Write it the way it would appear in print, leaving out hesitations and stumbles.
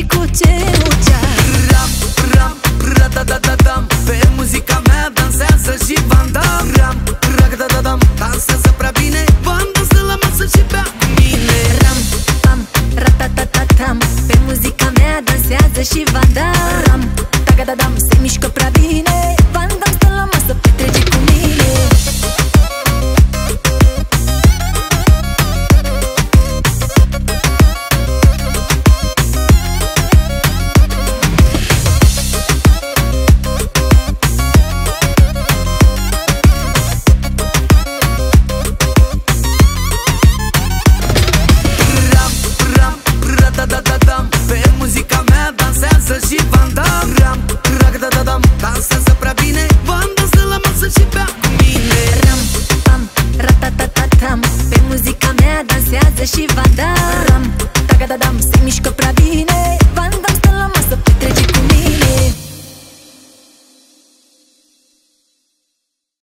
cu cenușa. Ram, ram, ra-da-da-da-dam, pe muzica mea dansează și vandam. Ram, ra-da-da-dam, dansează prea bine, vandam stă la masă și bea cu mine. Ram, pam, ra-ta-ta-ta-tam, pe muzica mea dansează și vandam. Ram, taga-da-dam, se mișcă prea bine, vandam stă la masă, petrece cu mine. Da-da-da-dam, pe muzica mea dansează și vandam. Ram, ra-da-da-dam, dansează prea bine, vandam stă la masă și bea cu mine. Ram, pam, ra-ta-ta-ta-tam, pe muzica mea dansează și vandam. Ram, taga-da-dam, se mișcă prea bine,